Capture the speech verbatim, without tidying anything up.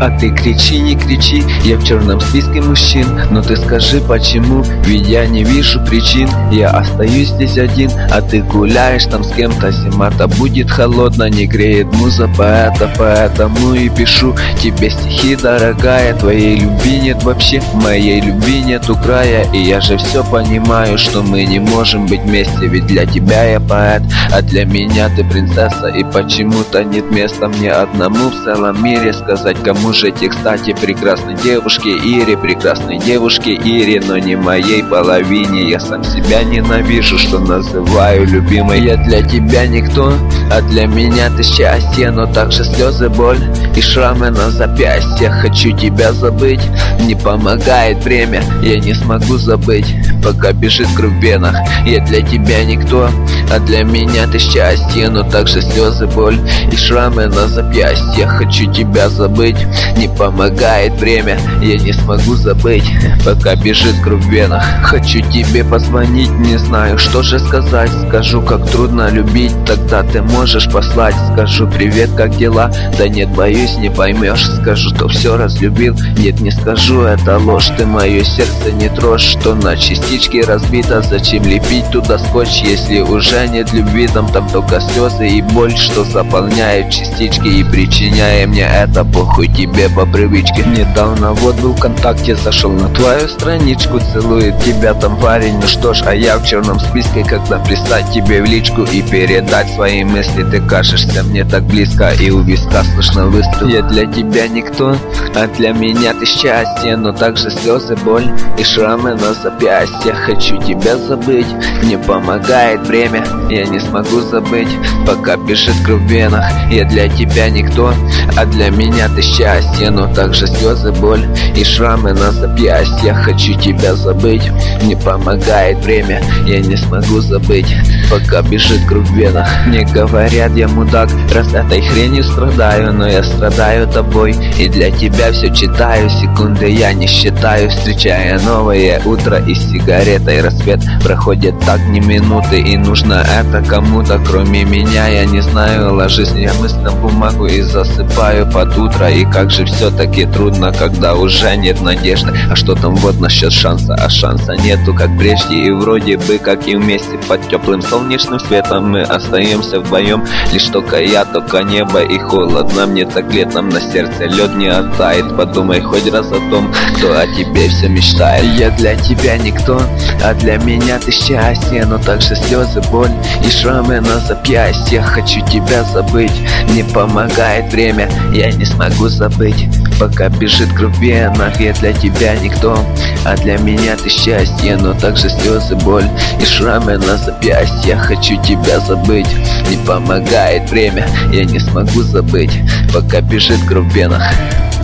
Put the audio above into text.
А ты кричи, не кричи, я в черном списке мужчин. Но ты скажи почему, ведь я не вижу причин. Я остаюсь здесь один, а ты гуляешь там с кем-то. Зима-то будет холодна, не греет муза поэта. Поэтому и пишу тебе стихи, дорогая. Твоей любви нет вообще, моей любви нету края. И я же все понимаю, что мы не можем быть вместе. Ведь для тебя я поэт, а для меня ты принцесса. И почему-то нет места мне одному в целом мире сказать, кому же эти, кстати, прекрасной девушке Ире, прекрасной девушке Ире, но не моей половине. Я сам себя ненавижу, что называю любимой. Я для тебя никто, а для меня ты счастье, но также слезы, боль и шрамы на запястьях. Хочу тебя забыть, не помогает время, я не смогу забыть, пока бежит кровь в венах. Я для тебя никто, а для меня ты счастье, но также слезы, боль и шрамы на запястьях. Хочу тебя забыть, не помогает время, я не смогу забыть, пока бежит кровь в венах. Хочу тебе позвонить, не знаю, что же сказать. Скажу, как трудно любить, тогда ты можешь послать. Скажу привет, как дела, да нет, боюсь, не поймешь. Скажу, что все разлюбил, нет, не скажу, это ложь. Ты мое сердце не трожь, что на частички разбито. Зачем лепить туда скотч, если уже нет любви? Там, там только слезы и боль, что заполняет частички и причиняя мне это. Похуй тебе по привычке. Недавно вот был в ВКонтакте, зашел на твою страничку, целует тебя там парень. Ну что ж, а я в черном списке, когда прислать тебе в личку и передать свои мысли. Ты кажешься мне так близко, и у виска слышно выстрел. Я для тебя никто, а для меня ты счастье, но также слезы, боль и шрамы на запястьях. Хочу тебя забыть, не помогает время, я не смогу забыть, пока бежит кровь в венах. Я для тебя никто, а для меня ты счастье, но также слезы, боль и шрамы на запястьях. Хочу тебя забыть, не помогает время, я не смогу забыть, пока бежит кровь в венах. Мне говорят, я мудак, раз этой хренью страдаю, но я страдаю тобой, и для тебя все читаю. Секунды я не считаю, встречая новое утро и с сигаретой рассвет. Проходит так не минуты, и нужно это кому-то, кроме меня. Я не знаю, ложусь я мысленно в бумагу и засыпаю под утро. И как же все-таки трудно, когда уже нет надежды. А что там вот насчет шанса? А шанса нету, как прежде, и вроде бы как и вместе под теплым солнечным светом мы остаемся вдвоем. Лишь только я, только небо и холодно. Мне так летом на сердце лед не оттает. Подумай хоть раз о том, кто о тебе все мечтает. Я для тебя никто, а для меня ты счастье, но также слезы, боль и шрамы на запястьях. Хочу тебя забыть, не помогает время, я не смогу забыть, пока бежит кровь в венах. Я для тебя никто, а для меня ты счастье, но также слезы, боль и шрамы на запястьях. Хочу тебя забыть, не помогает время, я не смогу забыть, пока бежит кровь в венах.